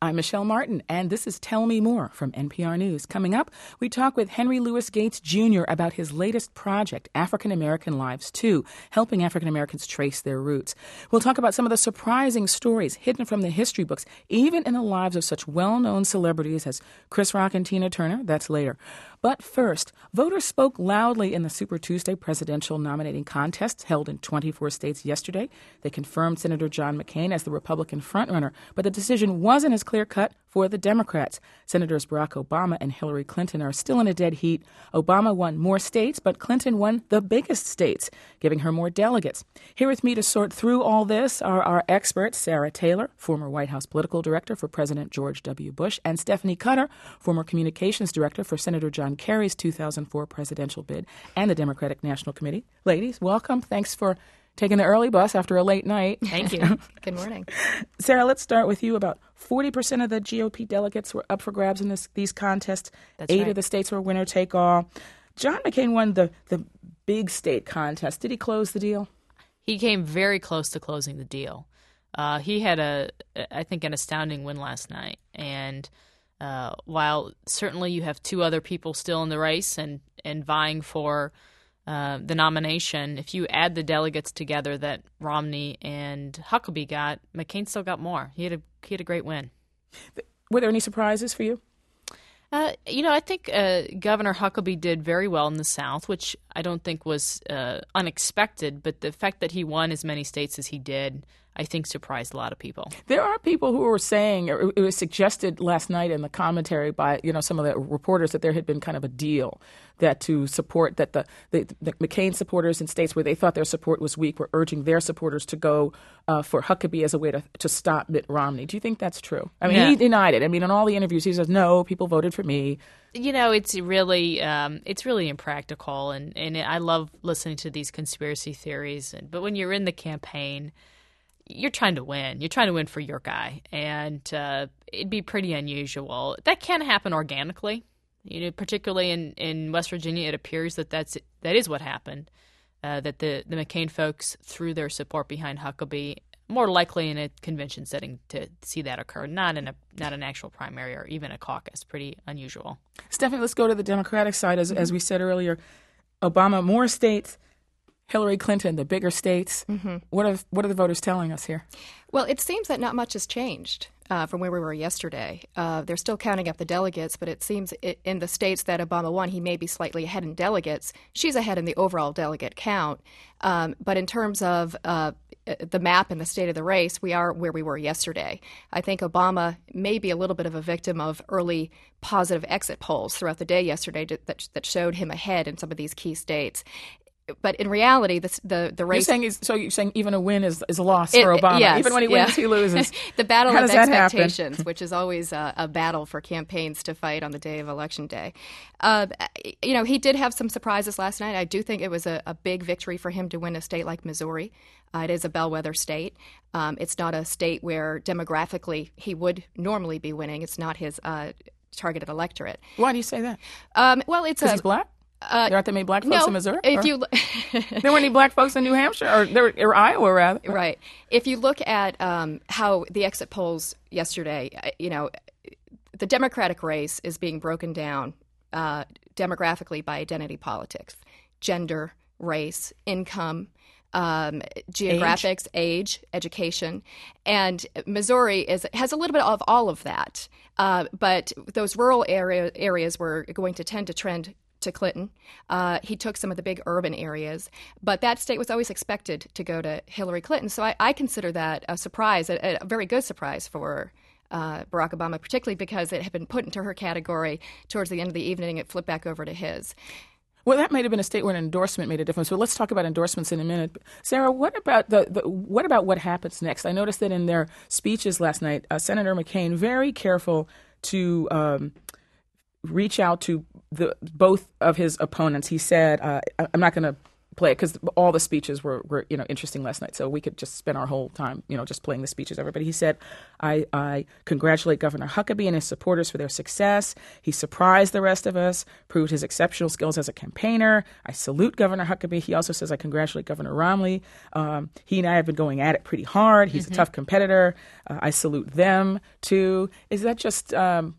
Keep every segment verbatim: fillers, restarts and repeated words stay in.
I'm Michelle Martin, and this is Tell Me More from N P R News. Coming up, we talk with Henry Louis Gates Junior about his latest project, African American Lives two, helping African Americans trace their roots. We'll talk about some of the surprising stories hidden from the history books, even in the lives of such well-known celebrities as Chris Rock and Tina Turner. That's later. But first, voters spoke loudly in the Super Tuesday presidential nominating contest held in twenty-four states yesterday. They confirmed Senator John McCain as the Republican frontrunner, but the decision wasn't as clear-cut for the Democrats. Senators Barack Obama and Hillary Clinton are still in a dead heat. Obama won more states, but Clinton won the biggest states, giving her more delegates. Here with me to sort through all this are our experts, Sarah Taylor, former White House political director for President George W. Bush, and Stephanie Cutter, former communications director for Senator John Kerry's two thousand four presidential bid and the Democratic National Committee. Ladies, welcome. Thanks for taking the early bus after a late night. Thank you. Good morning. Sarah, let's start with you. About forty percent of the G O P delegates were up for grabs in this, these contests. That's Eight right. of the states were winner-take-all. John McCain won the, the big state contest. Did he close the deal? He came very close to closing the deal. Uh, he had, a, I think, an astounding win last night. And uh, while certainly you have two other people still in the race and, and vying for Uh, the nomination, if you add the delegates together that Romney and Huckabee got, McCain still got more. He had a he had a great win. Were there any surprises for you? Uh, you know, I think uh, Governor Huckabee did very well in the South, which I don't think was uh, unexpected. But the fact that he won as many states as he did, I think surprised a lot of people. There are people who were saying, or it was suggested last night in the commentary by, you know, some of the reporters that there had been kind of a deal that to support that the, the, the McCain supporters in states where they thought their support was weak were urging their supporters to go uh, for Huckabee as a way to, to stop Mitt Romney. Do you think that's true? I mean, Yeah. he denied it. I mean, in all the interviews, he says, no, people voted for me. You know, it's really um, it's really impractical, and, and I love listening to these conspiracy theories. And, but when you're in the campaign, you're trying to win. You're trying to win for your guy, and uh, it'd be pretty unusual. That can happen organically. You know, particularly in, in West Virginia, it appears that that's that is what happened. Uh, that the the McCain folks threw their support behind Huckabee, more likely in a convention setting to see that occur, not in a not an actual primary or even a caucus. Pretty unusual. Stephanie, let's go to the Democratic side. As mm-hmm. as we said earlier, Obama more states. Hillary Clinton, the bigger states. Mm-hmm. What are what are the voters telling us here? Well, it seems that not much has changed uh, from where we were yesterday. Uh, they're still counting up the delegates, but it seems it, in the states that Obama won, he may be slightly ahead in delegates. She's ahead in the overall delegate count. Um, but in terms of uh, the map and the state of the race, we are where we were yesterday. I think Obama may be a little bit of a victim of early positive exit polls throughout the day yesterday that, that showed him ahead in some of these key states. But in reality, the the, the race. You're saying is, so you're saying even a win is, is a loss it, for Obama. Yes, even when he yeah. wins, he loses. The battle How of does that expectations, happen? which is always a, a battle for campaigns to fight on the day of Election Day. Uh, you know, he did have some surprises last night. I do think it was a, a big victory for him to win a state like Missouri. Uh, it is a bellwether state. Um, it's not a state where demographically he would normally be winning. It's not his uh, targeted electorate. Why do you say that? Um, well, it's because a he's black. Uh, there aren't that many black folks no, in Missouri? If or? you there weren't any black folks in New Hampshire or, there, or Iowa, rather. Right. If you look at um, how the exit polls yesterday, you know, the Democratic race is being broken down uh, demographically by identity politics, gender, race, income, um, geographics, age? age, education, and Missouri is has a little bit of all of that. Uh, but those rural area, areas were going to tend to trend to Clinton. Uh, he took some of the big urban areas, but that state was always expected to go to Hillary Clinton. So I, I consider that a surprise, a, a very good surprise for uh, Barack Obama, particularly because it had been put into her category towards the end of the evening. It flipped back over to his. Well, that might have been a state where an endorsement made a difference. So let's talk about endorsements in a minute. Sarah, what about the, the what about what happens next? I noticed that in their speeches last night, uh, Senator McCain very careful to um, reach out to the both of his opponents. He said, uh, I'm not going to play it because all the speeches were, were, you know, interesting last night. So we could just spend our whole time, you know, just playing the speeches. Everybody. He said, I, I congratulate Governor Huckabee and his supporters for their success. He surprised the rest of us, proved his exceptional skills as a campaigner. I salute Governor Huckabee. He also says, I congratulate Governor Romney. Um, he and I have been going at it pretty hard. He's mm-hmm. a tough competitor. Uh, I salute them, too. Is that just um,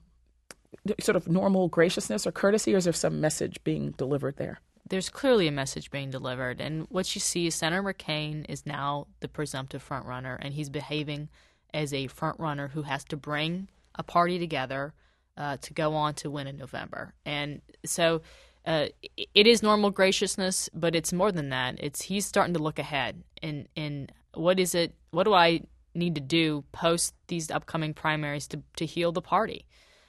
sort of normal graciousness or courtesy, or is there some message being delivered there? There's clearly a message being delivered. And what you see is Senator McCain is now the presumptive frontrunner, and he's behaving as a frontrunner who has to bring a party together uh, to go on to win in November. And so uh, it is normal graciousness, but it's more than that. It's he's starting to look ahead. And, and what is it? What do I need to do post these upcoming primaries to, to heal the party?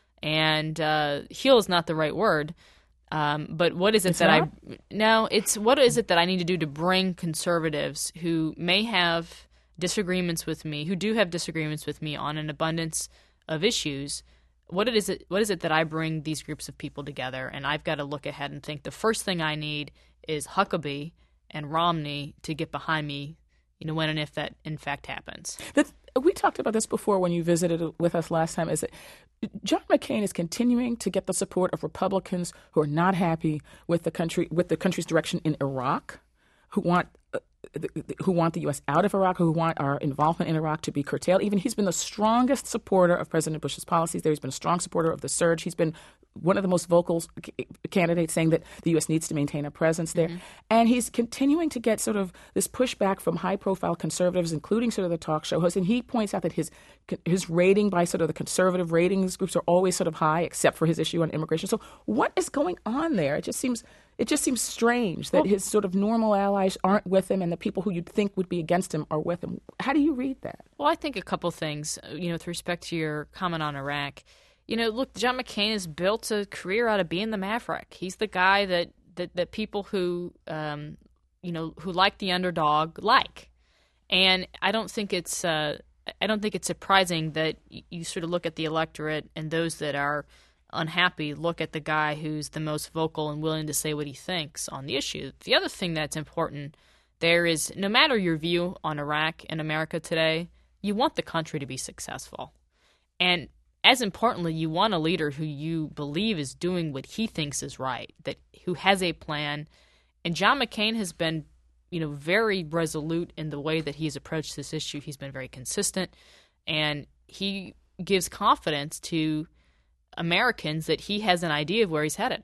And uh, heal is not the right word. Um, but what is it it's that not? I no? It's what is it that I need to do to bring conservatives who may have disagreements with me, who do have disagreements with me on an abundance of issues. What it is it? What is it that I bring these groups of people together? And I've got to look ahead and think the first thing I need is Huckabee and Romney to get behind me, you know, when and if that in fact happens. That's, we talked about this before when you visited with us last time. Is that John McCain is continuing to get the support of Republicans who are not happy with the country, with the country's direction in Iraq, who want uh, who want the U S out of Iraq, who want our involvement in Iraq to be curtailed. Even he's been the strongest supporter of President Bush's policies there. He's been a strong supporter of the surge. He's been one of the most vocal candidates saying that the U S needs to maintain a presence there. Mm-hmm. And he's continuing to get sort of this pushback from high-profile conservatives, including sort of the talk show hosts. And he points out that his his rating by sort of the conservative ratings groups are always sort of high, except for his issue on immigration. So what is going on there? It just seems it just seems strange that well, his sort of normal allies aren't with him and the people who you'd think would be against him are with him. How do you read that? Well, I think a couple things, you know, with respect to your comment on Iraq. You know, look, John McCain has built a career out of being the maverick. He's the guy that, that, that people who, um, you know, who like the underdog like. And I don't think it's uh, I don't think it's surprising that you sort of look at the electorate and those that are unhappy look at the guy who's the most vocal and willing to say what he thinks on the issue. The other thing that's important there is no matter your view on Iraq and America today, you want the country to be successful. And as importantly, you want a leader who you believe is doing what he thinks is right, that who has a plan. And John McCain has been, you know, very resolute in the way that he's approached this issue. He's been very consistent, and he gives confidence to Americans that he has an idea of where he's headed.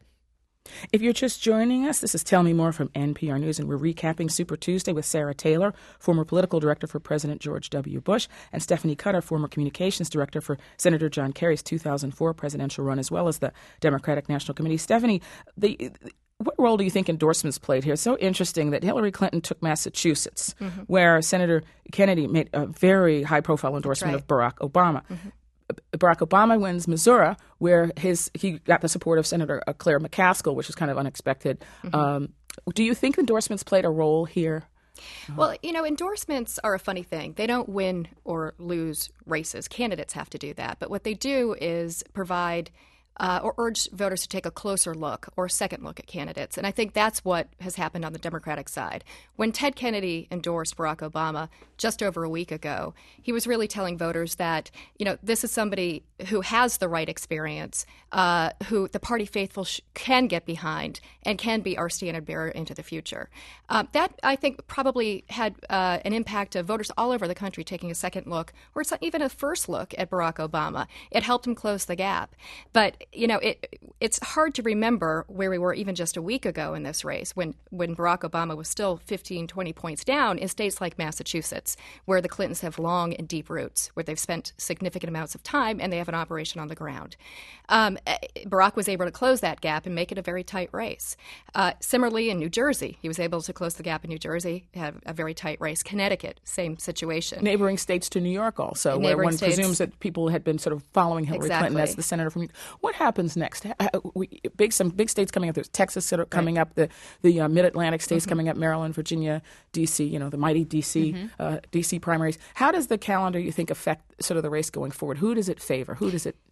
If you're just joining us, this is Tell Me More from N P R News, and we're recapping Super Tuesday with Sarah Taylor, former political director for President George W. Bush, and Stephanie Cutter, former communications director for Senator John Kerry's two thousand four presidential run, as well as the Democratic National Committee. Stephanie, the what role do you think endorsements played here? It's so interesting that Hillary Clinton took Massachusetts, mm-hmm. where Senator Kennedy made a very high-profile endorsement right. of Barack Obama. Mm-hmm. Barack Obama wins Missouri, where his he got the support of Senator Claire McCaskill, which is kind of unexpected. Mm-hmm. Um, do you think endorsements played a role here? Well, you know, endorsements are a funny thing. They don't win or lose races. Candidates have to do that. But what they do is provide uh, or urge voters to take a closer look or a second look at candidates. And I think that's what has happened on the Democratic side. When Ted Kennedy endorsed Barack Obama just over a week ago, he was really telling voters that, you know, this is somebody who has the right experience, uh, who the party faithful sh- can get behind and can be our standard bearer into the future. Uh, that, I think, probably had uh, an impact of voters all over the country taking a second look, or it's not even a first look at Barack Obama. It helped him close the gap. But, you know, it, it's hard to remember where we were even just a week ago in this race when, when Barack Obama was still fifteen, twenty points down in states like Massachusetts, where the Clintons have long and deep roots, where they've spent significant amounts of time and they have an operation on the ground. Um, Barack was able to close that gap and make it a very tight race. Uh, similarly, in New Jersey, he was able to close the gap in New Jersey, had a very tight race. Connecticut, same situation. Neighboring states to New York also, where one states. presumes that people had been sort of following Hillary exactly. Clinton as the senator from. What happens next? We, big some big states coming up. There's Texas sort of coming right. up. The the uh, Mid-Atlantic states mm-hmm. coming up. Maryland, Virginia, D C. You know, the mighty D C mm-hmm. uh, D C primaries. How does the calendar, you think, affect sort of the race going forward? Who does it favor? Who does it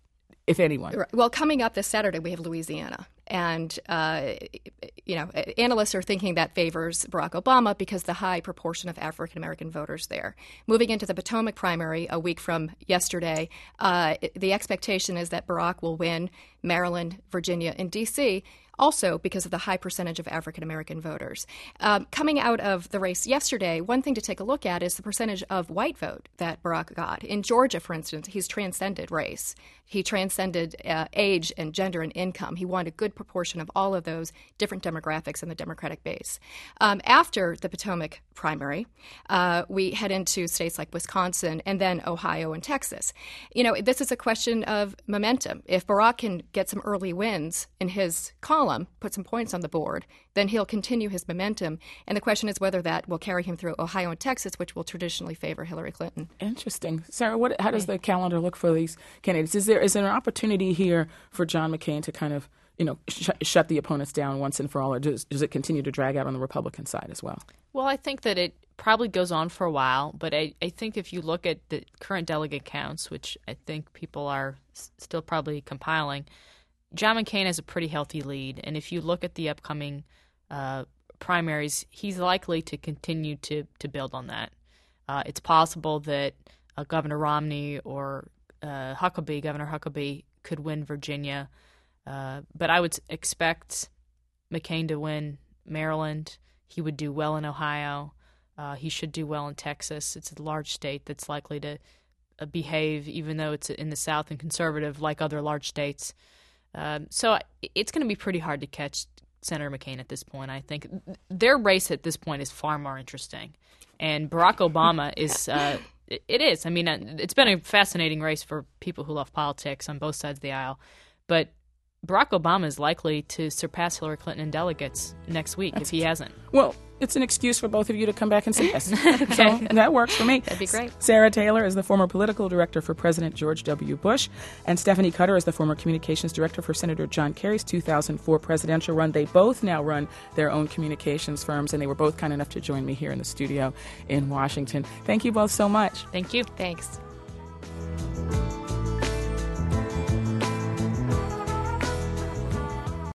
if anyone? Well, coming up this Saturday, we have Louisiana. And, uh, you know, analysts are thinking that favors Barack Obama because the high proportion of African-American voters there. Moving into the Potomac primary a week from yesterday, uh, the expectation is that Barack will win Maryland, Virginia, and D C, also because of the high percentage of African-American voters. Um, coming out of the race yesterday, one thing to take a look at is the percentage of white vote that Barack got. In Georgia, for instance, he's transcended race. He transcended uh, age and gender and income. He won a good proportion of all of those different demographics in the Democratic base. Um, after the Potomac primary, uh, we head into states like Wisconsin and then Ohio and Texas. You know, this is a question of momentum. If Barack can get some early wins in his column, put some points on the board, then he'll continue his momentum. And the question is whether that will carry him through Ohio and Texas, which will traditionally favor Hillary Clinton. Interesting. Sarah, what, how does the calendar look for these candidates? Is there is there an opportunity here for John McCain to kind of, you know, sh- shut the opponents down once and for all, or does, does it continue to drag out on the Republican side as well? Well, I think that it probably goes on for a while, but I, I think if you look at the current delegate counts, which I think people are s- still probably compiling, John McCain has a pretty healthy lead, and if you look at the upcoming uh, primaries, he's likely to continue to, to build on that. Uh, it's possible that uh, Governor Romney or uh, Huckabee, Governor Huckabee, could win Virginia, uh, but I would expect McCain to win Maryland. He would do well in Ohio. Uh, he should do well in Texas. It's a large state that's likely to uh, behave, even though it's in the South and conservative, like other large states. Um, so it's going to be pretty hard to catch Senator McCain at this point. I think their race at this point is far more interesting, and Barack Obama is. Uh, it is. I mean, it's been a fascinating race for people who love politics on both sides of the aisle, but Barack Obama is likely to surpass Hillary Clinton in delegates next week That's if he hasn't. Well, it's an excuse for both of you to come back and say yes. Okay. So that works for me. That'd be great. Sarah Taylor is the former political director for President George W. Bush, and Stephanie Cutter is the former communications director for Senator John Kerry's two thousand four presidential run. They both now run their own communications firms, and they were both kind enough to join me here in the studio in Washington. Thank you both so much. Thank you. Thanks.